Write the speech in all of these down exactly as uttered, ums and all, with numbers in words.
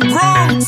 Bronx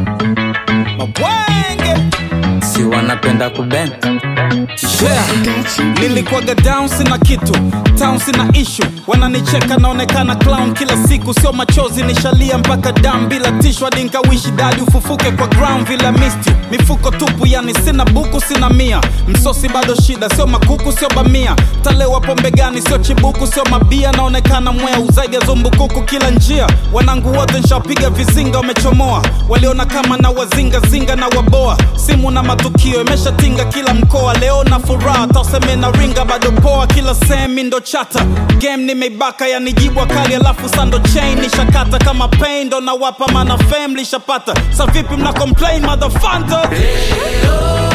Mabwenge si wanapenda kubenda. Yeah. Nilikuwaga down sina kitu, town sina issue. Wananicheka naonekana clown kila siku. Sio machozi nishalia mpaka damu bila tissue. Hadi nikawishi dadi ufufuke kwa ground vila misti. Mifuko tupu yani sina buku sina mia. Msosi bado shida sio makuku sio bamia. Talewa pombe gani sio chibuku sio mabia. Naonekana mweu zaidi ya zumbukuku kila njia. Wanangu wote nishapiga vizinga wamechomoa. Waliona kama na wazinga zinga na waboa. Simu na matukio imeshatinga kila mkoa. Leo na furaha tauseme na ringa bado poa. Kila semi ndo chata game nimeibaka ya nijibwa kali. Alafu sando chain nishakata kama pain. Ndo na wapa mana fame lishapata. Sa vipi mna complain motherfucker. Hey, oh.